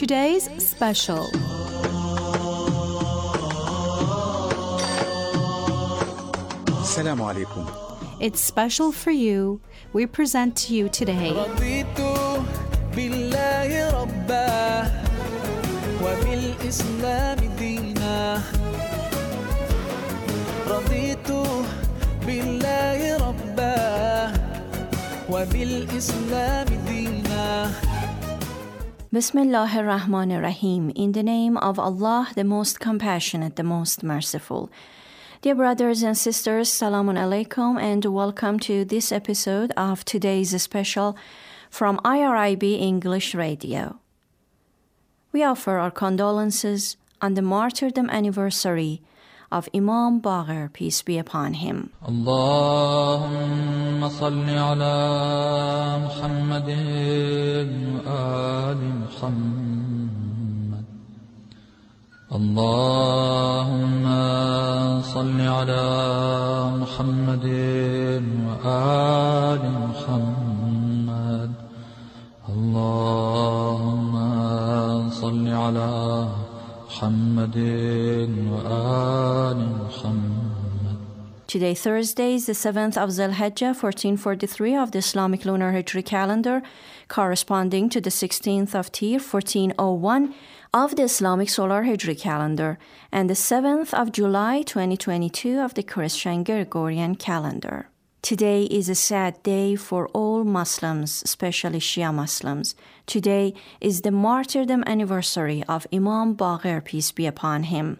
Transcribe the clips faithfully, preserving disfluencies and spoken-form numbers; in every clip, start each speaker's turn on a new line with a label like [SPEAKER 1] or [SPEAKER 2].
[SPEAKER 1] today's special.
[SPEAKER 2] Assalamu alaikum.
[SPEAKER 1] It's special for you. We present to you today
[SPEAKER 3] رضيت بالله ربا وبالإسلام دينا رضيت بالله ربا وبالإسلام دينا
[SPEAKER 4] Bismillah ar-Rahman ar-Rahim. In the name of Allah, the most compassionate, the most merciful. Dear brothers and sisters, Salamun Alaikum and welcome to this episode of today's special from I R I B English Radio. We offer our condolences on the martyrdom anniversary of Imam Baqir, peace be upon him.
[SPEAKER 3] اللهم صل على محمد وآل محمد اللهم صل على محمد وآل محمد اللهم صل على محمد وآل محمد.
[SPEAKER 4] Today, Thursday, is the seventh of Zulhijjah, fourteen forty-three of the Islamic Lunar Hijri calendar, corresponding to the sixteenth of Tir, fourteen oh one of the Islamic Solar Hijri calendar, and the seventh of July, twenty twenty-two of the Christian Gregorian calendar. Today is a sad day for all Muslims, especially Shia Muslims. Today is the martyrdom anniversary of Imam Baqir, peace be upon him.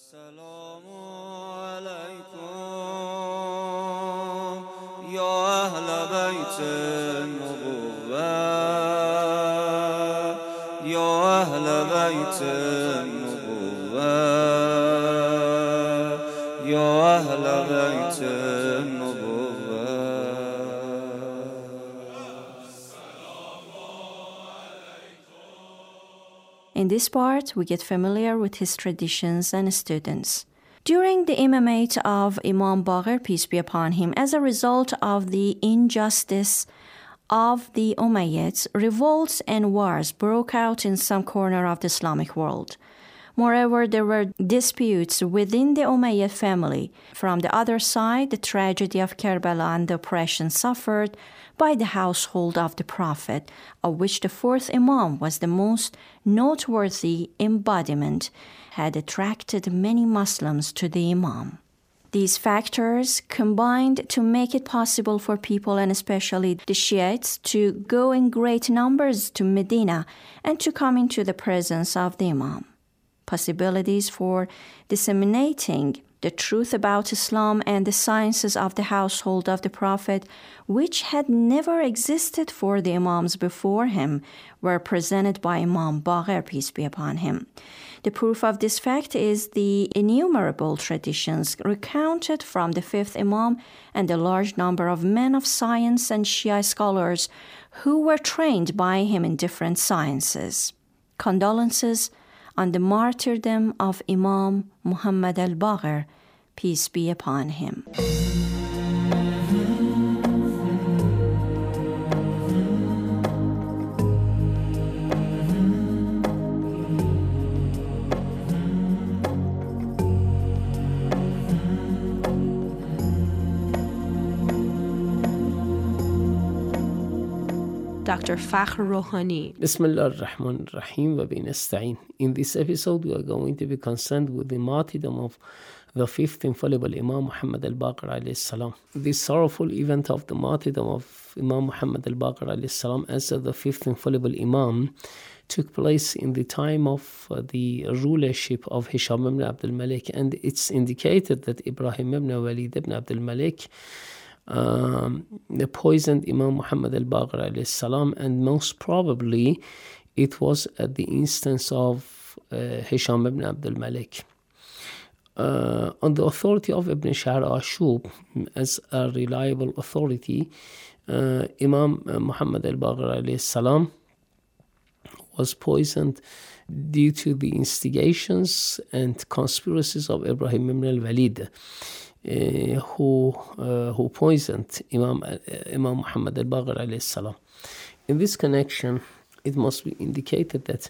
[SPEAKER 4] In this part, we get familiar with his traditions and students. During the imamate of Imam Baqir, peace be upon him, as a result of the injustice of the Umayyads, revolts and wars broke out in some corner of the Islamic world. Moreover, there were disputes within the Umayyad family. From the other side, the tragedy of Karbala and the oppression suffered by the household of the Prophet, of which the fourth Imam was the most noteworthy embodiment, had attracted many Muslims to the Imam. These factors combined to make it possible for people, and especially the Shiites, to go in great numbers to Medina and to come into the presence of the Imam. Possibilities for disseminating the truth about Islam and the sciences of the household of the Prophet, which had never existed for the Imams before him, were presented by Imam Baqir, peace be upon him. The proof of this fact is the innumerable traditions recounted from the fifth Imam and the large number of men of science and Shia scholars who were trained by him in different sciences. Condolences on the martyrdom of Imam Muhammad al-Baqir, peace be upon him.
[SPEAKER 1] Doctor Fakhr Rohani.
[SPEAKER 5] Bismillah ar-Rahman ar-Rahim wa bi nasta'in. In this episode, we are going to be concerned with the martyrdom of the fifth infallible Imam Muhammad al-Baqir alayhi salam. The sorrowful event of the martyrdom of Imam Muhammad al-Baqir alayhi salam as the fifth infallible Imam took place in the time of uh, the rulership of Hisham ibn Abdul Malik, and it's indicated that Ibrahim ibn Walid ibn Abdul Malik Um, the poisoned Imam Muhammad al-Baqir alayhi salam, and most probably it was at the instance of uh, Hisham ibn Abdul Malik. Uh, on the authority of Ibn Shahr Ashub, as a reliable authority, uh, Imam Muhammad al-Baqir alayhi salam was poisoned due to the instigations and conspiracies of Ibrahim ibn al-Walid. Uh, who uh, who poisoned Imam uh, Imam Muhammad al-Baqir alayhi salam. In this connection, it must be indicated that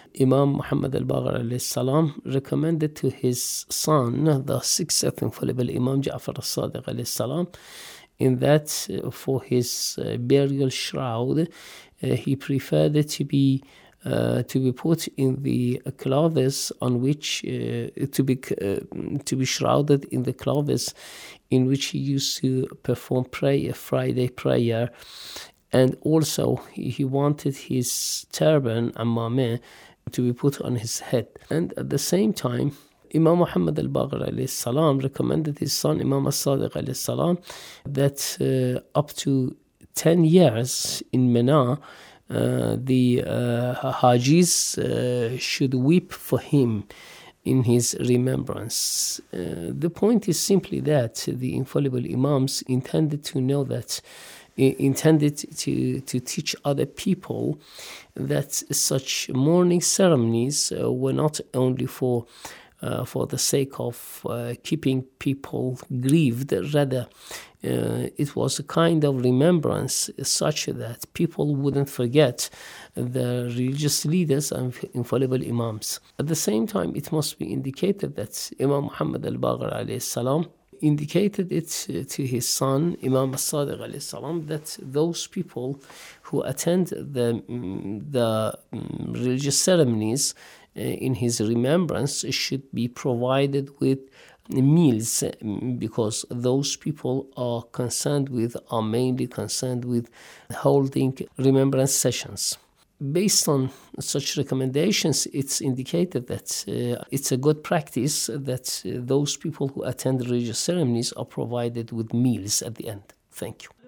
[SPEAKER 5] Imam Muhammad al-Baqir alayhi salam recommended to his son, the sixth infallible Imam Ja'far al-Sadiq alayhi salam, in that uh, for his uh, burial shroud, uh, he preferred it to be uh, to be put in the clothes on which uh, to be uh, to be shrouded in the clothes in which he used to perform prayer, Friday prayer, and also he wanted his turban amameh to be put on his head. And at the same time, Imam Muhammad al-Baqir alayhi salam recommended his son Imam al-Sadiq alayhi salam that uh, up to ten years in Mina, uh, the uh, Hajis uh, should weep for him in his remembrance. Uh, the point is simply that the infallible Imams intended to know that intended to, to teach other people that such mourning ceremonies uh, were not only for uh, for the sake of uh, keeping people grieved, rather uh, it was a kind of remembrance such that people wouldn't forget the religious leaders and infallible Imams. At the same time, it must be indicated that Imam Muhammad al-Baqir alayhi salam indicated it to his son Imam al-Sadiq alayhi salam that those people who attend the the religious ceremonies in his remembrance should be provided with meals, because those people are concerned with are mainly concerned with holding remembrance sessions. Based on such recommendations, it's indicated that uh, it's a good practice that uh, those people who attend religious ceremonies are provided with meals at the end. Thank you.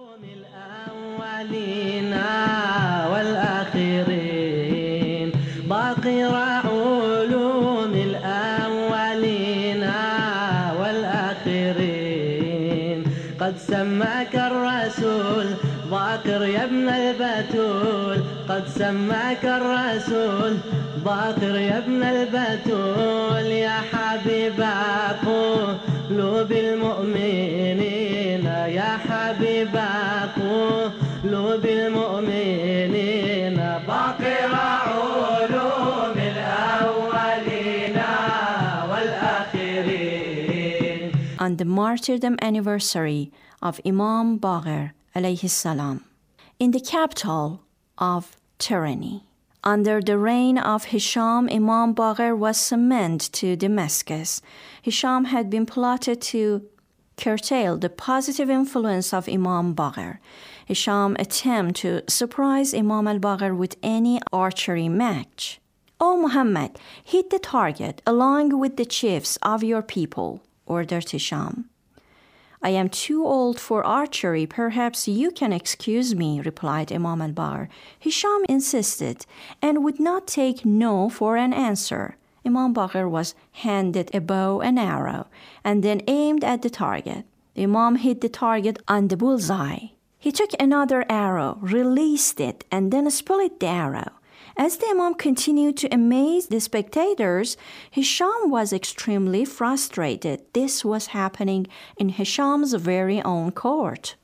[SPEAKER 6] قد سماك الرسول باكر يا ابن البتول قد سماك الرسول باكر يا ابن البتول يا حبيب قلوب المؤمنين يا حبيب قلوب المؤمنين باقر علوم الأولين والآخرين.
[SPEAKER 4] On the martyrdom anniversary of Imam Baqir alayhi salam, in the capital of tyranny, under the reign of Hisham, Imam Baqir was summoned to Damascus. Hisham had been plotted to curtail the positive influence of Imam Baqir. Hisham attempted to surprise Imam al-Baqir with any archery match. "O Muhammad, hit the target along with the chiefs of your people," ordered Hisham. "I am too old for archery. Perhaps you can excuse me," replied Imam al-Baqir. Hisham insisted and would not take no for an answer. Imam Baqir was handed a bow and arrow and then aimed at the target. The Imam hit the target on the bullseye. He took another arrow, released it, and then split the arrow. As the Imam continued to amaze the spectators, Hisham was extremely frustrated. This was happening in Hisham's very own court.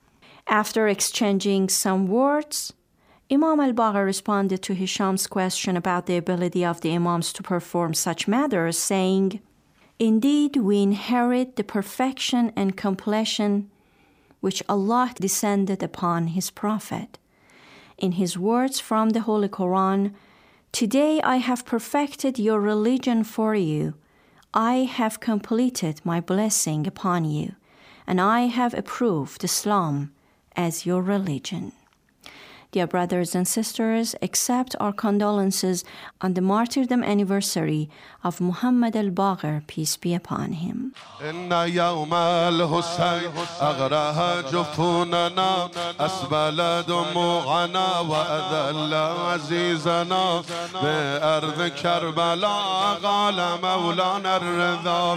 [SPEAKER 4] After exchanging some words, Imam al-Baqir responded to Hisham's question about the ability of the Imams to perform such matters, saying, "Indeed, we inherit the perfection and completion which Allah descended upon His Prophet. In his words from the Holy Quran, 'Today I have perfected your religion for you. I have completed my blessing upon you, and I have approved Islam as your religion.'" Dear brothers and sisters, accept our condolences on the martyrdom anniversary of Muhammad al-Baqir, peace be upon him.
[SPEAKER 7] إن يوم الحسين أغرها جفوننا أسبل دموعنا وأذل عزيزنا بأرض كربلاء قال مولانا الرضا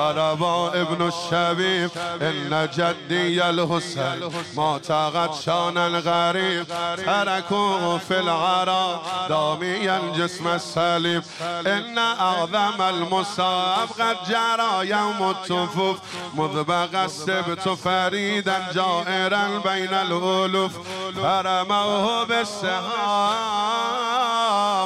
[SPEAKER 7] وربا ابن الشبيب إن جدي الحسين ما تغت شان الغريب تركوه في العراء دامي الجسم السليم إن أعظم المصاب قد جرى يوم التفوف مذ بقى السبت فريدا جائرا بين الألوف فرموه بالسهام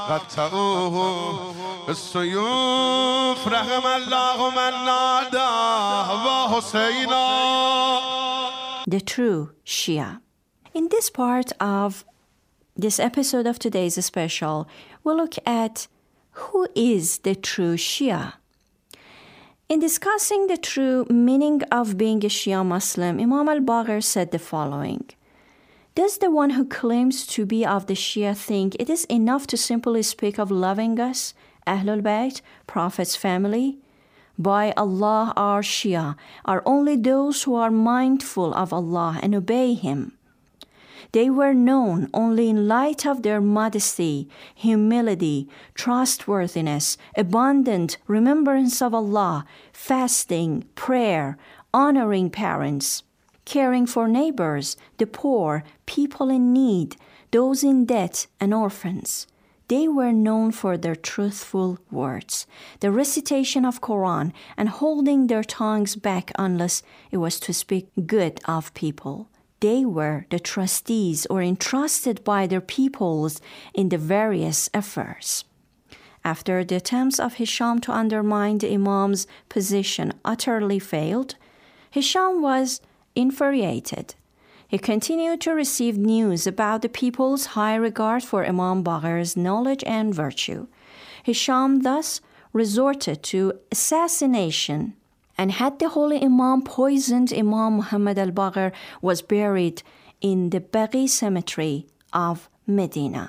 [SPEAKER 7] قطعوه بالسيوف رحم الله من نادى وحسينا.
[SPEAKER 4] The true Shia. In this part of this episode of today's special, we'll look at who is the true Shia. In discussing the true meaning of being a Shia Muslim, Imam al-Baqir said the following: does the one who claims to be of the Shia think it is enough to simply speak of loving us, Ahlul Bayt, Prophet's family? By Allah, our Shia are only those who are mindful of Allah and obey Him. They were known only in light of their modesty, humility, trustworthiness, abundant remembrance of Allah, fasting, prayer, honoring parents, caring for neighbors, the poor, people in need, those in debt, and orphans. They were known for their truthful words, the recitation of Quran, and holding their tongues back unless it was to speak good of people. They were the trustees or entrusted by their peoples in the various affairs. After the attempts of Hisham to undermine the Imam's position utterly failed, Hisham was infuriated. He continued to receive news about the people's high regard for Imam Baqir's knowledge and virtue. Hisham thus resorted to assassination and had the holy Imam poisoned. Imam Muhammad al-Baqir was buried in the Baqi cemetery of Medina.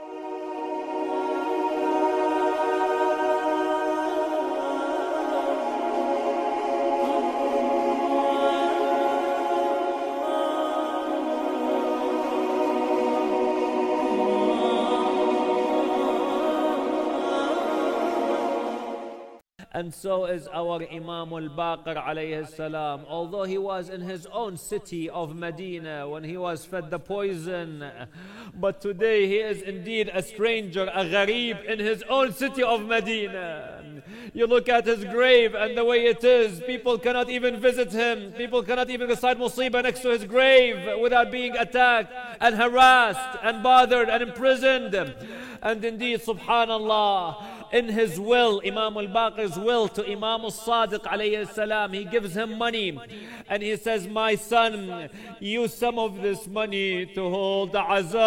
[SPEAKER 8] And so is our Imam al-Baqir alayhi salam. Although he was in his own city of Medina when he was fed the poison, but today he is indeed a stranger, a gharib in his own city of Medina. You look at his grave and the way it is, people cannot even visit him. People cannot even recite musibah next to his grave without being attacked and harassed and bothered and imprisoned. And indeed, subhanallah, in his will, Imam al-Baqir's will to Imam al-Sadiq alayhi salam, he gives him money and he says, my son, use some of this money to hold the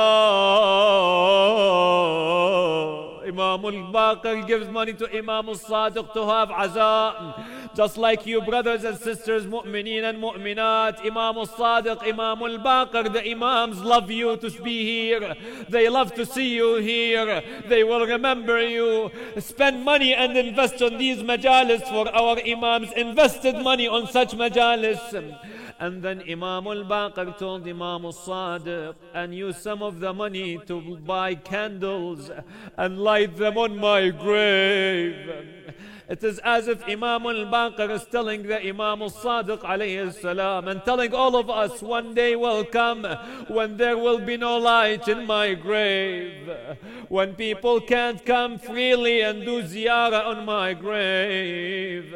[SPEAKER 8] azaa. Imam al-Baqir gives money to Imam al-Sadiq to have azaa. Just like you brothers and sisters, mu'mineen and mu'minat, Imam al-Sadiq, Imam al-Baqir, the Imams love you to be here. They love to see you here. They will remember you. Spend money and invest on these majalis, for our Imams invested money on such majalis. And then Imam al-Baqir told Imam al-Sadiq, and use some of the money to buy candles and light them on my grave. It is as if Imam al-Baqir is telling the Imam al-Sadiq alayhi salam and telling all of us, one day will come when there will be no light in my grave, when people can't come freely and do ziyarah on my grave.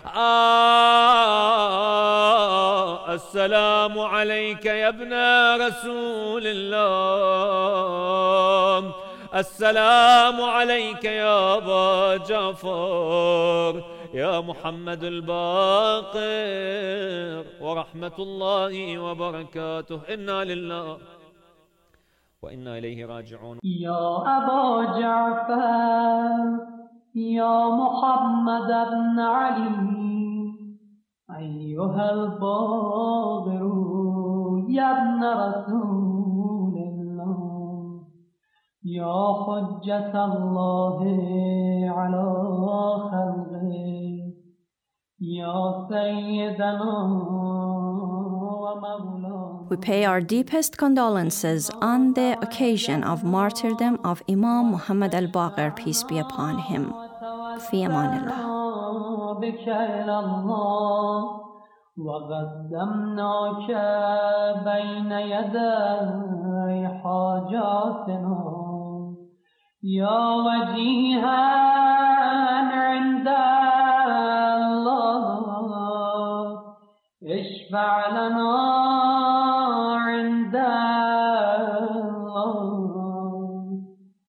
[SPEAKER 8] Ah, assalamu alayka ya ibna Rasulillah. السلام عليك يا أبا جعفر يا محمد الباقر ورحمة الله وبركاته. إنا لله وإنا إليه راجعون.
[SPEAKER 6] يا أبا جعفر يا محمد بن علي أيها الباقر يا ابن رسول الله يا حجة الله على خلقه يا سيدنا ومولانا.
[SPEAKER 4] We pay our deepest condolences on the occasion of martyrdom of Imam Muhammad al-Baqir, peace be upon him. في أمان الله.
[SPEAKER 6] بك إلى الله وقدمناك بين يدي حاجاتنا يا وجيها عند الله اشفع لنا عند